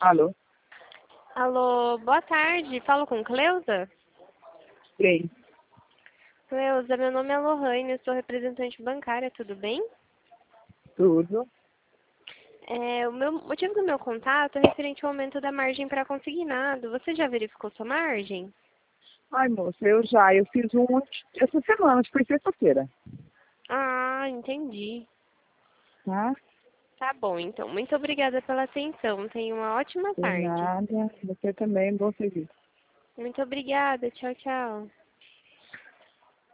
Alô? Alô, boa tarde. Falo com Cleusa? Sim, Cleusa, meu nome é Lohane, eu sou representante bancária, tudo bem? tudo. O motivo do meu contato é referente ao aumento da margem para consignado. Você já verificou sua margem? Ai, moça, eu fiz um essa semana, acho que foi sexta-feira, Ah, entendi. tá? Tá bom, então. Muito obrigada pela atenção. Tenha uma ótima Por tarde. nada, você também, bom serviço. Muito obrigada. Tchau, tchau.